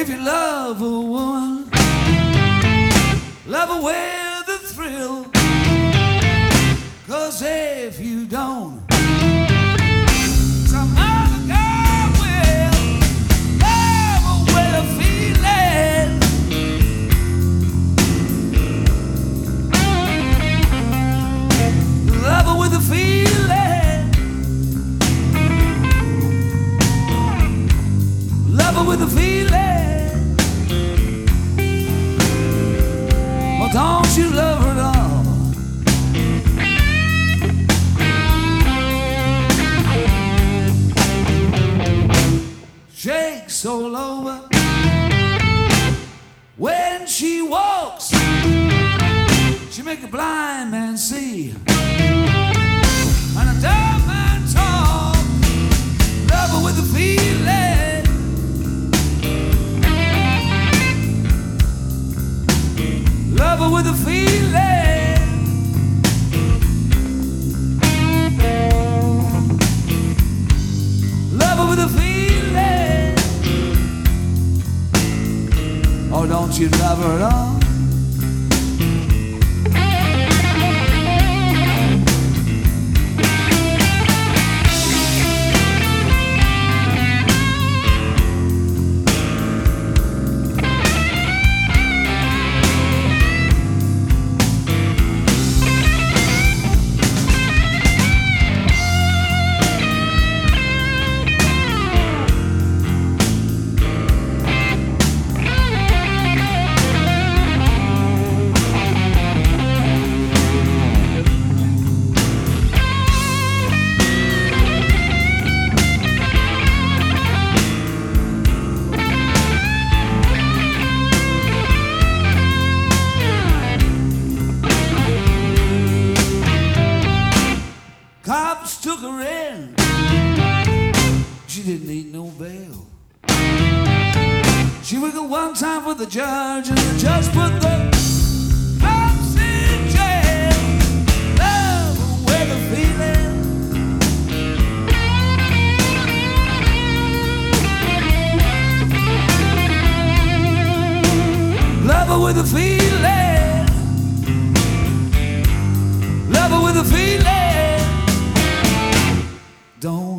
If you love a woman, love her with a thrill. 'Cause if you don't, some other girl will love her with a feeling. Love her with a feeling. Love her with a feeling. Well, don't you love her at all? Shakes all over when she walks. She make a blind man see and a dumb man talk. Love her with a feeling. Love her with a feeling. Love her with a feeling. Oh, don't you love her at all? Cops took her in. She didn't need no bail. She wiggled one time for the judge, and the judge put the cops in jail. Love her with a feeling. Love her with a feeling. Love her with a feeling. Don't